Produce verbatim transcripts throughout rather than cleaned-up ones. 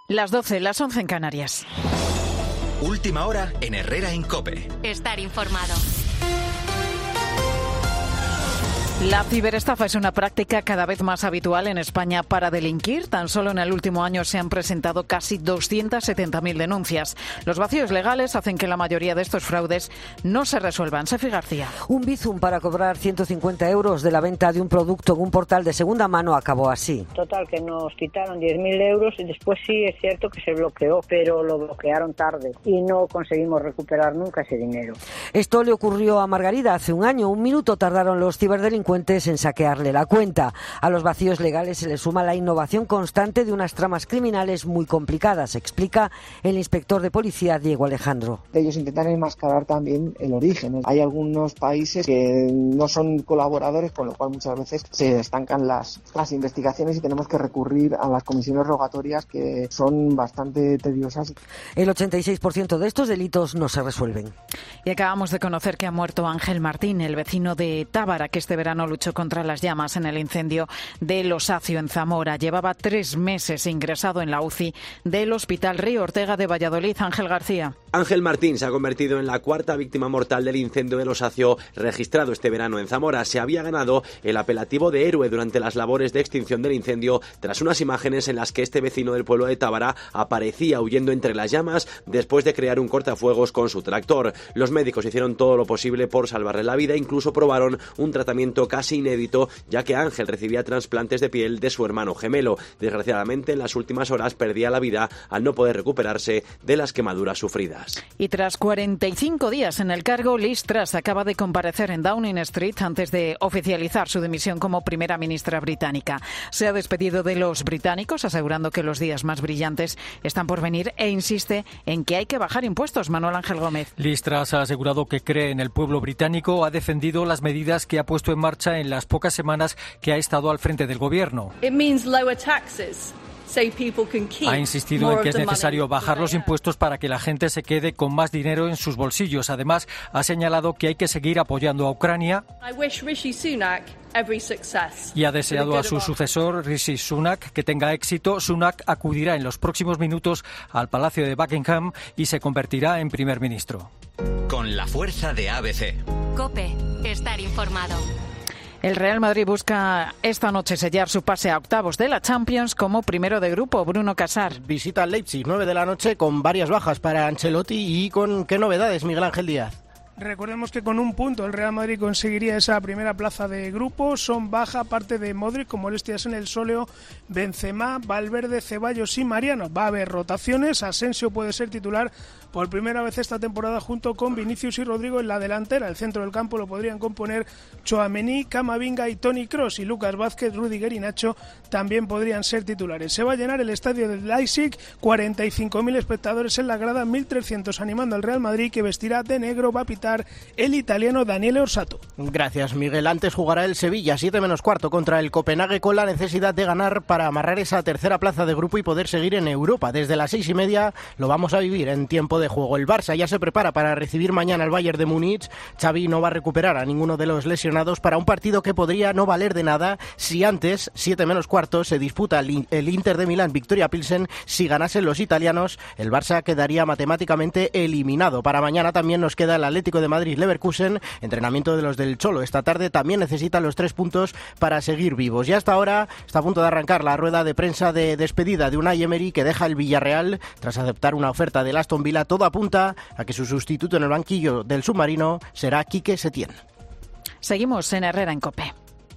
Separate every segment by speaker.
Speaker 1: Las doce, las once en Canarias.
Speaker 2: Última hora en Herrera en COPE.
Speaker 3: Estar informado.
Speaker 1: La ciberestafa es una práctica cada vez más habitual en España para delinquir. Tan solo en el último año se han presentado casi doscientas setenta mil denuncias. Los vacíos legales hacen que la mayoría de estos fraudes no se resuelvan. Sefi García.
Speaker 4: Un bizum para cobrar ciento cincuenta euros de la venta de un producto en un portal de segunda mano acabó así.
Speaker 5: Total, que nos quitaron diez mil euros y después sí es cierto que se bloqueó, pero lo bloquearon tarde y no conseguimos recuperar nunca ese dinero.
Speaker 4: Esto le ocurrió a Margarida hace un año. Un minuto tardaron los ciberdelincuentes en saquearle la cuenta. A los vacíos legales se le suma la innovación constante de unas tramas criminales muy complicadas, explica el inspector de policía Diego Alejandro.
Speaker 6: Ellos intentan enmascarar también el origen. Hay algunos países que no son colaboradores, con lo cual muchas veces se estancan las, las investigaciones y tenemos que recurrir a las comisiones rogatorias, que son bastante tediosas.
Speaker 4: El ochenta y seis por ciento de estos delitos no se resuelven.
Speaker 1: Y acabamos de conocer que ha muerto Ángel Martín, el vecino de Tábara, que este verano luchó contra las llamas en el incendio de Los Acio en Zamora. Llevaba tres meses ingresado en la U C I del Hospital Río Ortega de Valladolid. Ángel García.
Speaker 7: Ángel Martín se ha convertido en la cuarta víctima mortal del incendio de Los Acio registrado este verano en Zamora. Se había ganado el apelativo de héroe durante las labores de extinción del incendio tras unas imágenes en las que este vecino del pueblo de Tábara aparecía huyendo entre las llamas después de crear un cortafuegos con su tractor. Los médicos hicieron todo lo posible por salvarle la vida, incluso probaron un tratamiento casi inédito, ya que Ángel recibía trasplantes de piel de su hermano gemelo. Desgraciadamente, en las últimas horas perdía la vida al no poder recuperarse de las quemaduras sufridas.
Speaker 1: Y tras cuarenta y cinco días en el cargo, Liz Truss acaba de comparecer en Downing Street antes de oficializar su dimisión como primera ministra británica. Se ha despedido de los británicos, asegurando que los días más brillantes están por venir, e insiste en que hay que bajar impuestos. Manuel Ángel Gómez.
Speaker 8: Liz Truss ha asegurado que cree en el pueblo británico, ha defendido las medidas que ha puesto en marcha en las pocas semanas que ha estado al frente del gobierno. Ha insistido en que es necesario bajar los impuestos para que la gente se quede con más dinero en sus bolsillos. Además, ha señalado que hay que seguir apoyando a Ucrania y ha deseado a su sucesor, Rishi Sunak, que tenga éxito. Sunak acudirá en los próximos minutos al Palacio de Buckingham y se convertirá en primer ministro.
Speaker 2: Con la fuerza de A B C.
Speaker 3: COPE. Estar informado.
Speaker 1: El Real Madrid busca esta noche sellar su pase a octavos de la Champions como primero de grupo. Bruno Casar.
Speaker 9: Visita al Leipzig, nueve de la noche, con varias bajas para Ancelotti y con qué novedades, Miguel Ángel Díaz.
Speaker 10: Recordemos que con un punto el Real Madrid conseguiría esa primera plaza de grupo. Son baja parte de Modric, con molestias en el sóleo, Benzema, Valverde, Ceballos y Mariano. Va a haber rotaciones. Asensio puede ser titular por primera vez esta temporada junto con Vinicius y Rodrigo en la delantera. El centro del campo lo podrían componer Tchouaméni, Camavinga y Toni Kroos, y Lucas Vázquez, Rüdiger y Nacho también podrían ser titulares. Se va a llenar el estadio del Leipzig, cuarenta y cinco mil espectadores en la grada, mil trescientos animando al Real Madrid, que vestirá de negro. Va a pitar el italiano Daniele Orsato.
Speaker 9: Gracias, Miguel. Antes jugará el Sevilla, siete menos cuarto, contra el Copenhague, con la necesidad de ganar para amarrar esa tercera plaza de grupo y poder seguir en Europa. Desde las seis y media lo vamos a vivir en tiempo de juego. El Barça ya se prepara para recibir mañana al Bayern de Múnich. Xavi no va a recuperar a ninguno de los lesionados para un partido que podría no valer de nada si antes, siete menos cuarto, se disputa el Inter de Milán Victoria Pilsen. Si ganasen los italianos, el Barça quedaría matemáticamente eliminado. Para mañana también nos queda el Atlético de Madrid Leverkusen, entrenamiento de los del Cholo esta tarde. También necesitan los tres puntos para seguir vivos. Y hasta ahora está a punto de arrancar la rueda de prensa de despedida de Unai Emery, que deja el Villarreal tras aceptar una oferta del Aston Villa. Todo apunta a que su sustituto en el banquillo del submarino será Quique Setién.
Speaker 1: Seguimos en Herrera en COPE.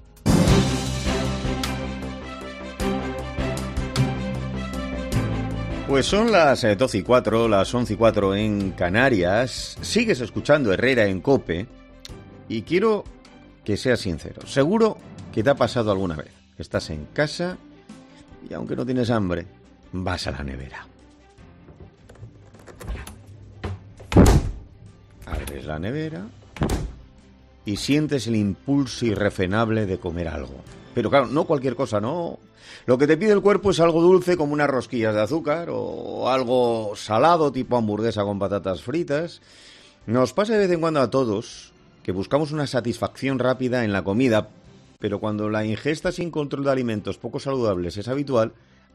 Speaker 11: Pues son las doce y cuatro, las once y cuatro en Canarias. Sigues escuchando Herrera en COPE y quiero que seas sincero. Seguro que te ha pasado alguna vez. Estás en casa y aunque no tienes hambre, vas a la nevera. Abres la nevera y sientes el impulso irrefrenable de comer algo. Pero claro, no cualquier cosa, no. Lo que te pide el cuerpo es algo dulce, como unas rosquillas de azúcar, o algo salado, tipo hamburguesa con patatas fritas. Nos pasa de vez en cuando a todos que buscamos una satisfacción rápida en la comida, pero cuando la ingesta sin control de alimentos poco saludables es habitual,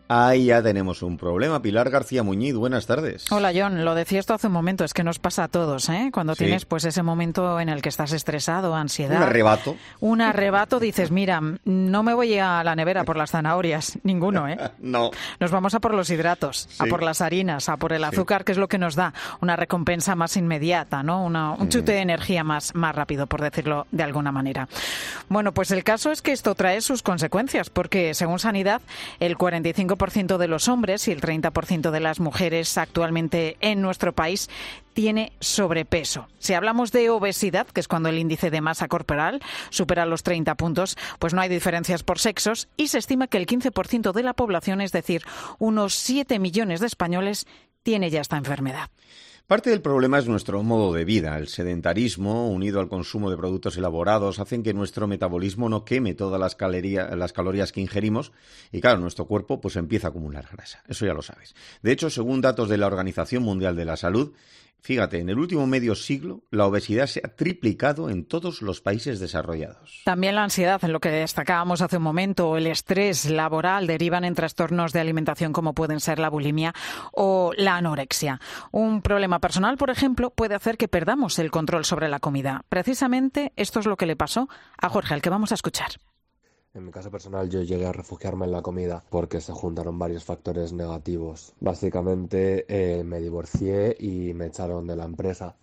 Speaker 11: Ahí ya tenemos un problema. Pilar García Muñiz, buenas tardes.
Speaker 1: Hola, John. Lo decía esto hace un momento, es que nos pasa a todos, ¿eh? Cuando
Speaker 11: Sí.
Speaker 1: tienes pues ese momento en el que estás estresado, ansiedad.
Speaker 11: Un arrebato.
Speaker 1: Un arrebato, dices, mira, no me voy a la nevera por las zanahorias, ninguno, ¿eh?
Speaker 11: No.
Speaker 1: Nos vamos a por los hidratos, a
Speaker 11: Sí.
Speaker 1: por las harinas, a por el azúcar,
Speaker 11: Sí.
Speaker 1: que es lo que nos da una recompensa más inmediata, ¿no? Una, un chute de energía más, más rápido, por decirlo de alguna manera. Bueno, pues el caso es que esto trae sus consecuencias, porque según Sanidad, el cuarenta y cinco por ciento de los hombres y el treinta por ciento de las mujeres actualmente en nuestro país tiene sobrepeso. Si hablamos de obesidad, que es cuando el índice de masa corporal supera los treinta puntos, pues no hay diferencias por sexos y se estima que el quince por ciento de la población, es decir, unos siete millones de españoles, tiene ya esta enfermedad.
Speaker 11: Parte del problema es nuestro modo de vida. El sedentarismo, unido al consumo de productos elaborados, hacen que nuestro metabolismo no queme todas las, caloría, las calorías que ingerimos y, claro, nuestro cuerpo pues empieza a acumular grasa. Eso ya lo sabes. De hecho, según datos de la Organización Mundial de la Salud, fíjate, en el último medio siglo la obesidad se ha triplicado en todos los países desarrollados.
Speaker 1: También la ansiedad, en lo que destacábamos hace un momento, o el estrés laboral derivan en trastornos de alimentación como pueden ser la bulimia o la anorexia. Un problema personal, por ejemplo, puede hacer que perdamos el control sobre la comida. Precisamente esto es lo que le pasó a Jorge, al que vamos a escuchar.
Speaker 12: En mi caso personal, yo llegué a refugiarme en la comida porque se juntaron varios factores negativos. Básicamente eh, me divorcié y me echaron de la empresa.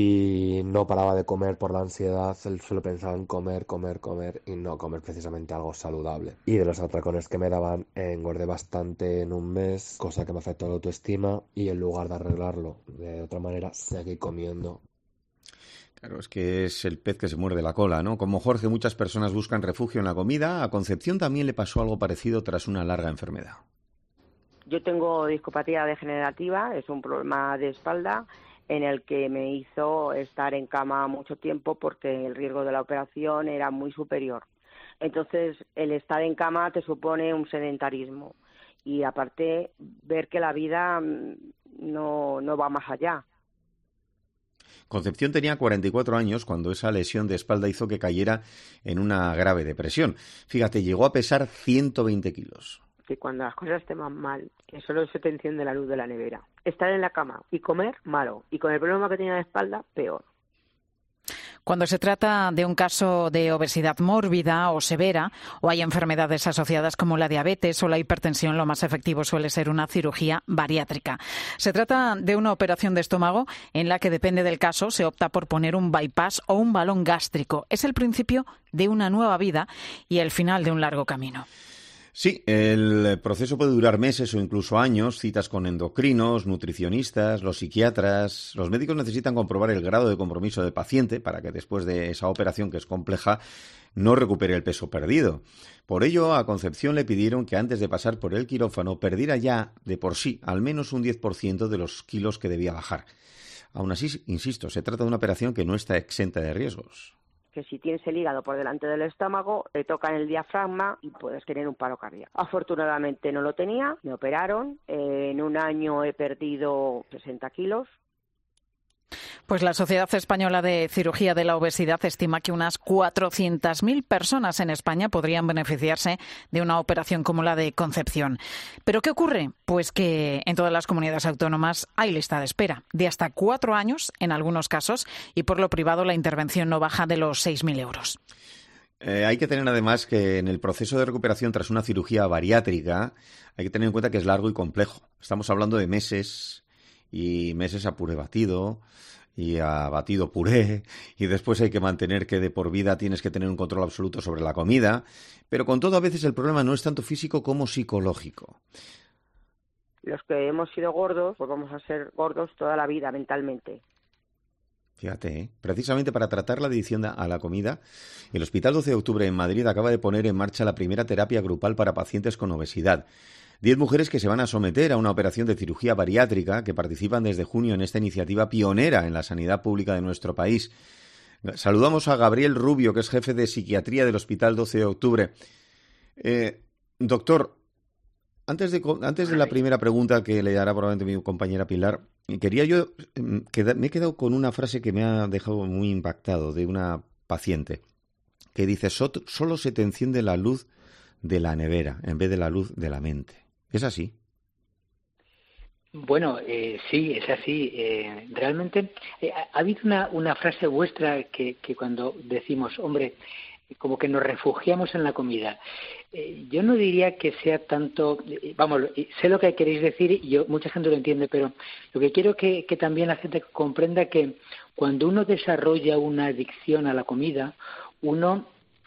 Speaker 12: Y no paraba de comer por la ansiedad, solo pensaba en comer, comer, comer y no comer precisamente algo saludable. Y de los atracones que me daban, engordé bastante en un mes, cosa que me afectó la autoestima y en lugar de arreglarlo de otra manera, seguí comiendo.
Speaker 11: Claro, es que es el pez que se muerde la cola, ¿no? Como Jorge, muchas personas buscan refugio en la comida. A Concepción también le pasó algo parecido tras una larga enfermedad.
Speaker 13: Yo tengo discopatía degenerativa, es un problema de espalda en el que me hizo estar en cama mucho tiempo porque el riesgo de la operación era muy superior. Entonces, el estar en cama te supone un sedentarismo y aparte ver que la vida no, no va más allá.
Speaker 11: Concepción tenía cuarenta y cuatro años cuando esa lesión de espalda hizo que cayera en una grave depresión. Fíjate, llegó a pesar ciento veinte kilos.
Speaker 13: Que cuando las cosas te van mal, que solo se te enciende la luz de la nevera. Estar en la cama y comer, malo. Y con el problema que tenía de espalda, peor.
Speaker 1: Cuando se trata de un caso de obesidad mórbida o severa, o hay enfermedades asociadas como la diabetes o la hipertensión, lo más efectivo suele ser una cirugía bariátrica. Se trata de una operación de estómago en la que, depende del caso, se opta por poner un bypass o un balón gástrico. Es el principio de una nueva vida y el final de un largo camino.
Speaker 11: Sí, el proceso puede durar meses o incluso años, citas con endocrinos, nutricionistas, los psiquiatras. Los médicos necesitan comprobar el grado de compromiso del paciente para que después de esa operación, que es compleja, no recupere el peso perdido. Por ello, a Concepción le pidieron que antes de pasar por el quirófano perdiera ya, de por sí, al menos un diez por ciento de los kilos que debía bajar. Aún así, insisto, se trata de una operación que no está exenta de riesgos.
Speaker 13: Que si tienes el hígado por delante del estómago, te toca en el diafragma y puedes tener un paro cardíaco. Afortunadamente no lo tenía, me operaron, eh, en un año he perdido sesenta kilos.
Speaker 1: Pues la Sociedad Española de Cirugía de la Obesidad estima que unas cuatrocientas mil personas en España podrían beneficiarse de una operación como la de Concepción. ¿Pero qué ocurre? Pues que en todas las comunidades autónomas hay lista de espera, de hasta cuatro años en algunos casos, y por lo privado la intervención no baja de los seis mil euros.
Speaker 11: Eh, hay que tener además que en el proceso de recuperación tras una cirugía bariátrica hay que tener en cuenta que es largo y complejo. Estamos hablando de meses y meses a puré batido y a batido puré, y después hay que mantener que de por vida tienes que tener un control absoluto sobre la comida, pero con todo a veces el problema no es tanto físico como psicológico.
Speaker 13: Los que hemos sido gordos, pues vamos a ser gordos toda la vida mentalmente.
Speaker 11: Fíjate, ¿eh? Precisamente para tratar la adicción a la comida, el Hospital doce de octubre en Madrid acaba de poner en marcha la primera terapia grupal para pacientes con obesidad. Diez mujeres que se van a someter a una operación de cirugía bariátrica que participan desde junio en esta iniciativa pionera en la sanidad pública de nuestro país. Saludamos a Gabriel Rubio, que es jefe de psiquiatría del Hospital doce de octubre. Eh, doctor, antes de, antes de la primera pregunta que le hará probablemente mi compañera Pilar, quería yo, queda, me he quedado con una frase que me ha dejado muy impactado de una paciente que dice: solo se te enciende la luz de la nevera en vez de la luz de la mente. ¿Es así?
Speaker 14: Bueno, eh, sí, es así. Eh, realmente eh, ha habido una, una frase vuestra que, que cuando decimos, hombre, como que nos refugiamos en la comida. Eh, yo no diría que sea tanto, eh, vamos, sé lo que queréis decir y yo, mucha gente lo entiende, pero lo que quiero que, que también la gente comprenda que cuando uno desarrolla una adicción a la comida, uno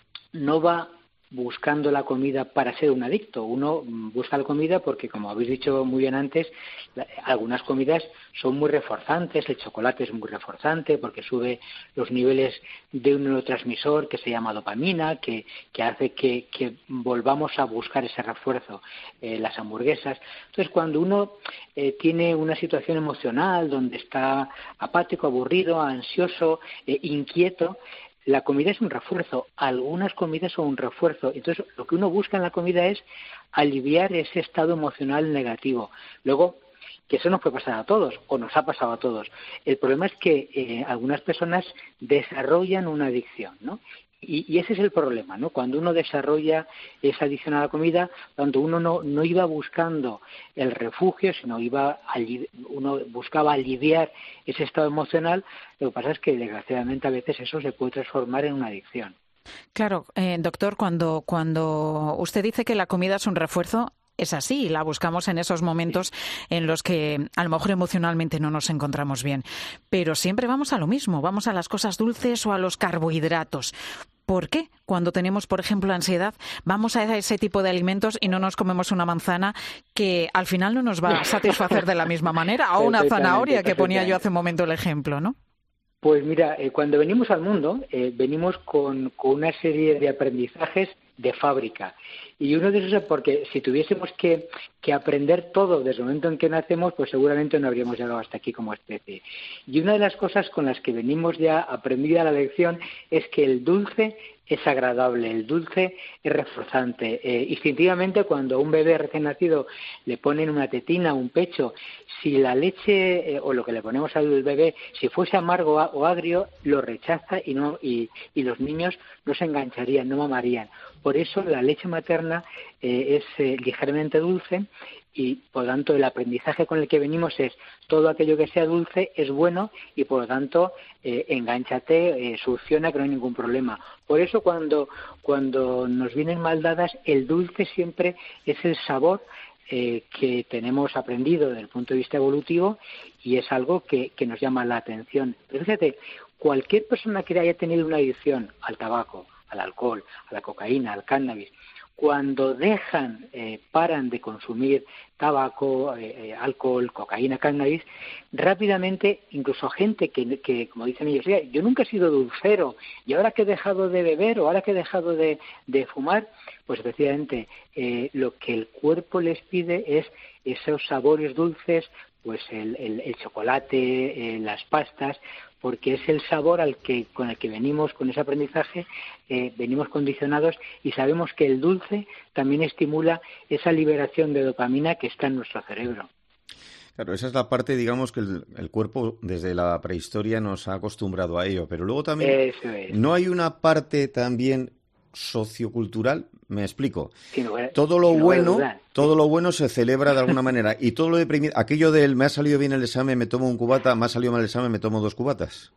Speaker 14: no va buscando la comida para ser un adicto. Uno busca la comida porque, como habéis dicho muy bien antes, la, algunas comidas son muy reforzantes, el chocolate es muy reforzante porque sube los niveles de un neurotransmisor que se llama dopamina, que, que hace que, que volvamos a buscar ese refuerzo, eh, las hamburguesas. Entonces, cuando uno eh, tiene una situación emocional donde está apático, aburrido, ansioso, eh, inquieto, la comida es un refuerzo, algunas comidas son un refuerzo. Entonces, lo que uno busca en la comida es aliviar ese estado emocional negativo. Luego, que eso nos puede pasar a todos, o nos ha pasado a todos. El problema es que eh, algunas personas desarrollan una adicción, ¿no? Y, y ese es el problema, ¿no? Cuando uno desarrolla esa adicción a la comida, cuando uno no, no iba buscando el refugio, sino iba uno buscaba aliviar ese estado emocional, lo que pasa es que desgraciadamente a veces eso se puede transformar en una adicción.
Speaker 1: Claro, eh, doctor, cuando, cuando usted dice que la comida es un refuerzo, es así, la buscamos en esos momentos en los que a lo mejor emocionalmente no nos encontramos bien. Pero siempre vamos a lo mismo, vamos a las cosas dulces o a los carbohidratos. ¿Por qué? Cuando tenemos, por ejemplo, ansiedad, vamos a ese tipo de alimentos y no nos comemos una manzana que al final no nos va a satisfacer de la misma manera, o una zanahoria, que ponía yo hace un momento el ejemplo, ¿no?
Speaker 14: Pues mira, eh, cuando venimos al mundo, eh, venimos con, con una serie de aprendizajes de fábrica. Y uno de esos es porque si tuviésemos que, que aprender todo desde el momento en que nacemos, pues seguramente no habríamos llegado hasta aquí como especie. Y una de las cosas con las que venimos ya aprendida la lección es que el dulce es agradable, el dulce es reforzante. Eh, instintivamente, cuando a un bebé recién nacido le ponen una tetina, un pecho, si la leche eh, o lo que le ponemos al bebé, si fuese amargo o agrio, lo rechaza y, no, y, y los niños no se engancharían, no mamarían. Por eso la leche materna eh, es eh, ligeramente dulce y, por lo tanto, el aprendizaje con el que venimos es todo aquello que sea dulce es bueno y, por lo tanto, eh, engánchate, eh, succiona, que no hay ningún problema. Por eso, cuando, cuando nos vienen mal dadas, el dulce siempre es el sabor eh, que tenemos aprendido desde el punto de vista evolutivo y es algo que, que nos llama la atención. Pero fíjate, cualquier persona que haya tenido una adicción al tabaco, al alcohol, a la cocaína, al cannabis, cuando dejan, eh, paran de consumir tabaco, eh, alcohol, cocaína, cannabis, rápidamente, incluso gente que, que como dicen ellos, yo nunca he sido dulcero, y ahora que he dejado de beber o ahora que he dejado de, de fumar, pues efectivamente eh, lo que el cuerpo les pide es esos sabores dulces, pues el, el, el chocolate, eh, las pastas, porque es el sabor al que con el que venimos con ese aprendizaje, eh, venimos condicionados y sabemos que el dulce también estimula esa liberación de dopamina que está en nuestro cerebro.
Speaker 11: Claro, esa es la parte, digamos, que el, el cuerpo desde la prehistoria nos ha acostumbrado a ello, pero luego también
Speaker 14: Eso es.
Speaker 11: ¿No hay una parte también sociocultural? Me explico.
Speaker 14: Sí, no,
Speaker 11: todo lo
Speaker 14: no
Speaker 11: bueno, todo lo bueno se celebra de alguna manera y todo lo deprimido, aquello del me ha salido bien el examen, me tomo un cubata, me ha salido mal el examen, me tomo dos cubatas.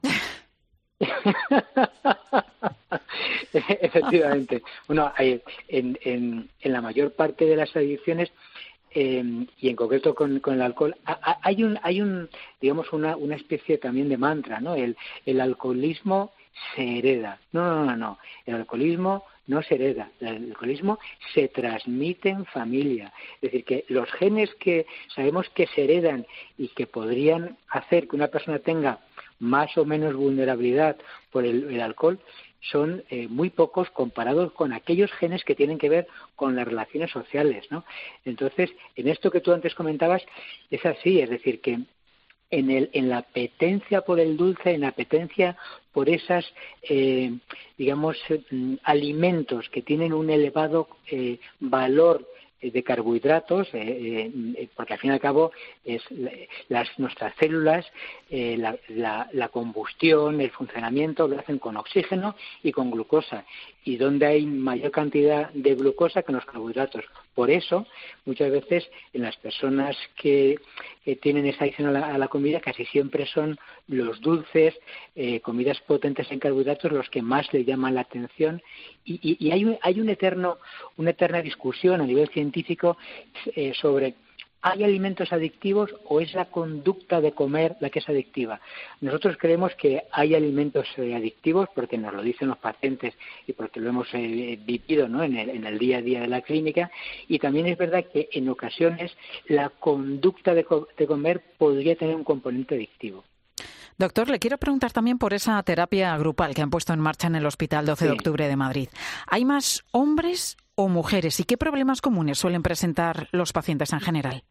Speaker 14: Efectivamente. Bueno, hay, en, en, en la mayor parte de las adicciones eh, y en concreto con, con el alcohol a, a, hay un hay un digamos una una especie también de mantra, ¿no? El el alcoholismo se hereda. No, no, no, no. El alcoholismo no se hereda. El alcoholismo se transmite en familia. Es decir, que los genes que sabemos que se heredan y que podrían hacer que una persona tenga más o menos vulnerabilidad por el, el alcohol son eh, muy pocos comparados con aquellos genes que tienen que ver con las relaciones sociales, ¿no? Entonces, en esto que tú antes comentabas, es así, es decir, que en, el, en la apetencia por el dulce, en la apetencia por esas, eh, digamos, eh, alimentos que tienen un elevado eh, valor de carbohidratos, eh, eh, porque al fin y al cabo es las nuestras células, eh, la, la, la combustión, el funcionamiento lo hacen con oxígeno y con glucosa. y dónde hay mayor cantidad de glucosa que en los carbohidratos. Por eso, muchas veces en las personas que eh, tienen esa adicción a la, a la comida, casi siempre son los dulces, eh, comidas potentes en carbohidratos, los que más le llaman la atención. Y, y, y hay, un, hay un eterno, una eterna discusión a nivel científico eh, sobre ¿hay alimentos adictivos o es la conducta de comer la que es adictiva? Nosotros creemos que hay alimentos eh, adictivos porque nos lo dicen los pacientes y porque lo hemos eh, vivido, ¿no?, en el, en el día a día de la clínica, y también es verdad que en ocasiones la conducta de, co- de comer podría tener un componente adictivo.
Speaker 1: Doctor, le quiero preguntar también por esa terapia grupal que han puesto en marcha en el Hospital doce de octubre de Madrid. ¿Hay más hombres o mujeres? ¿Y qué problemas comunes suelen presentar los pacientes en general?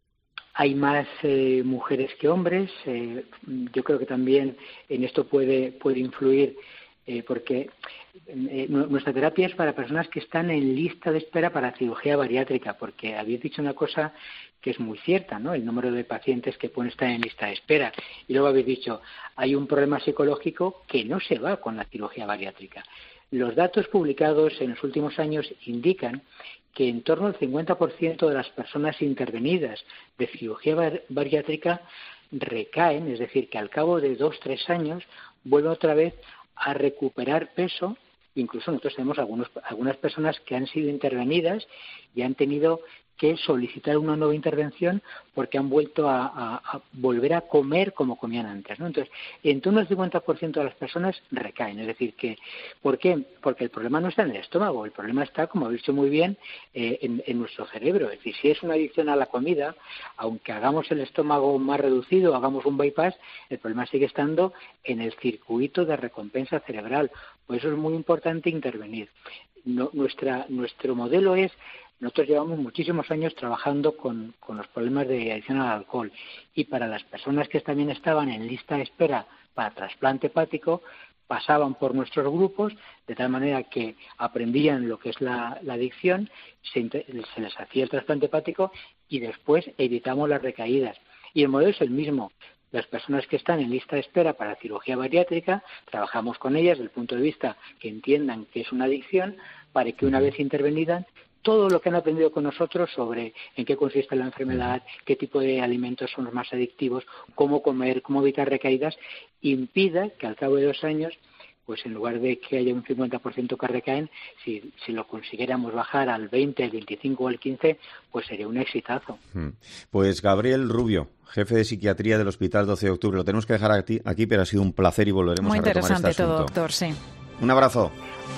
Speaker 14: Hay más eh, mujeres que hombres. Eh, yo creo que también en esto puede, puede influir eh, porque eh, nuestra terapia es para personas que están en lista de espera para cirugía bariátrica, porque habéis dicho una cosa que es muy cierta, ¿no? El número de pacientes que pueden estar en lista de espera. Y luego habéis dicho, hay un problema psicológico que no se va con la cirugía bariátrica. Los datos publicados en los últimos años indican que en torno al cincuenta por ciento de las personas intervenidas de cirugía bar- bariátrica recaen, es decir, que al cabo de dos, tres años vuelven otra vez a recuperar peso. Incluso nosotros tenemos algunos, algunas personas que han sido intervenidas y han tenido que solicitar una nueva intervención porque han vuelto a, a, a volver a comer como comían antes, ¿no? Entonces, en torno al cincuenta por ciento de las personas recaen. Es decir, que ¿por qué? Porque el problema no está en el estómago, el problema está, como habéis dicho muy bien, eh, en, en nuestro cerebro. Es decir, si es una adicción a la comida, aunque hagamos el estómago más reducido, hagamos un bypass, el problema sigue estando en el circuito de recompensa cerebral. Por eso es muy importante intervenir. No, nuestra, nuestro modelo es, nosotros llevamos muchísimos años trabajando con, con los problemas de adicción al alcohol, y para las personas que también estaban en lista de espera para trasplante hepático, pasaban por nuestros grupos de tal manera que aprendían lo que es la, la adicción, se, se les hacía el trasplante hepático y después evitamos las recaídas. Y el modelo es el mismo. Las personas que están en lista de espera para cirugía bariátrica, trabajamos con ellas desde el punto de vista que entiendan que es una adicción, para que una vez intervenidas, todo lo que han aprendido con nosotros sobre en qué consiste la enfermedad, qué tipo de alimentos son los más adictivos, cómo comer, cómo evitar recaídas, impida que al cabo de dos años, pues en lugar de que haya un cincuenta por ciento que recaen, si, si lo consiguiéramos bajar al veinte, al veinticinco o al quince, pues sería un exitazo.
Speaker 11: Pues Gabriel Rubio, jefe de psiquiatría del Hospital doce de octubre. Lo tenemos que dejar aquí, aquí pero ha sido un placer y volveremos
Speaker 1: Muy
Speaker 11: a retomar este asunto.
Speaker 1: interesante todo, doctor, sí.
Speaker 11: Un abrazo.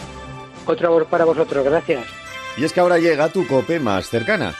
Speaker 14: Otro amor para vosotros, gracias.
Speaker 11: Y es que ahora llega tu COPE más cercana.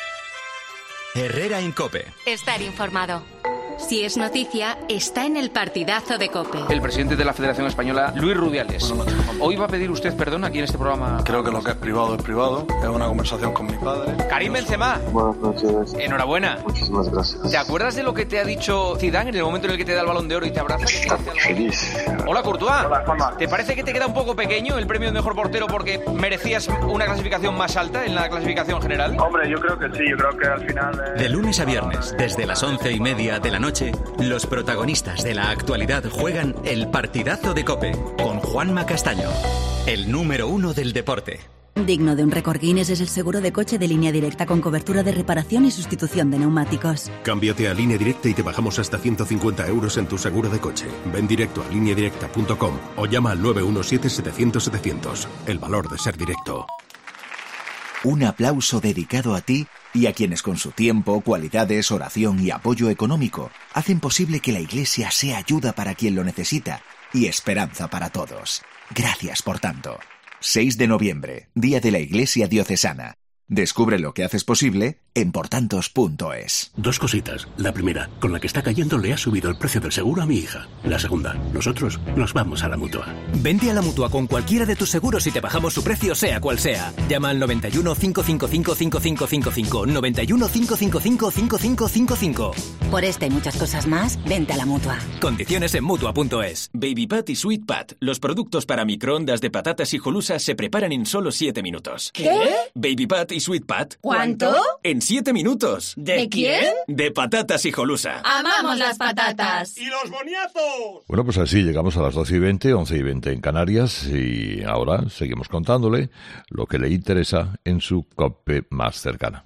Speaker 2: Herrera en COPE.
Speaker 3: Estar informado. Si es noticia, está en el partidazo de COPE.
Speaker 15: El presidente de la Federación Española, Luis Rubiales. Hoy va a pedir usted perdón aquí en este programa.
Speaker 16: Creo que lo que es privado es privado. Es una conversación con mi padre.
Speaker 15: Karim Benzema.
Speaker 16: Buenas noches.
Speaker 15: Enhorabuena.
Speaker 16: Muchísimas gracias.
Speaker 15: ¿Te acuerdas de lo que te ha dicho Zidane en el momento en el que te da el Balón de Oro y te abraza?
Speaker 16: Feliz.
Speaker 15: Hola, Courtois.
Speaker 16: Hola, Juanma.
Speaker 15: ¿Te parece que te queda un poco pequeño el premio de mejor portero porque merecías una clasificación más alta en la clasificación general?
Speaker 16: Hombre, yo creo que sí. Yo creo que al final... Eh...
Speaker 2: De lunes a viernes, desde las once y media de la noche, los protagonistas de la actualidad juegan el partidazo de COPE con Juanma Castaño, el número uno del deporte.
Speaker 17: Digno de un récord Guinness es el seguro de coche de Línea Directa con cobertura de reparación y sustitución de neumáticos.
Speaker 18: Cámbiate a Línea Directa y te bajamos hasta ciento cincuenta euros en tu seguro de coche. Ven directo a línea directa punto com o llama al nueve uno siete, setecientos, setecientos. El valor de ser directo.
Speaker 19: Un aplauso dedicado a ti y a quienes con su tiempo, cualidades, oración y apoyo económico hacen posible que la Iglesia sea ayuda para quien lo necesita y esperanza para todos. Gracias por tanto. seis de noviembre, Día de la Iglesia Diocesana. Descubre lo que haces posible en portantos punto es.
Speaker 18: Dos cositas. La primera, con la que está cayendo le ha subido el precio del seguro a mi hija. La segunda, nosotros nos vamos a la Mutua.
Speaker 20: Vente a la Mutua con cualquiera de tus seguros y te bajamos su precio sea cual sea. Llama al noventa y uno, cinco cinco cinco, cinco cinco cinco cinco, noventa y uno, cinco cinco cinco, cinco cinco cinco cinco.
Speaker 17: Por esta y muchas cosas más, vente a la Mutua.
Speaker 20: Condiciones en Mutua punto es.
Speaker 21: Baby Pat y Sweet Pat, los productos para microondas de patatas y jolusas se preparan en solo siete minutos.
Speaker 17: ¿Qué?
Speaker 21: Baby Pat Healthy Sweet Pat?
Speaker 5: ¿Cuánto?
Speaker 21: En siete minutos.
Speaker 5: ¿De quién?
Speaker 21: De Patatas Hijolusa.
Speaker 5: ¡Amamos las patatas!
Speaker 22: ¡Y los boniatos!
Speaker 23: Bueno, pues así llegamos a las doce y veinte, once y veinte en Canarias, y ahora seguimos contándole lo que le interesa en su COPE más cercana.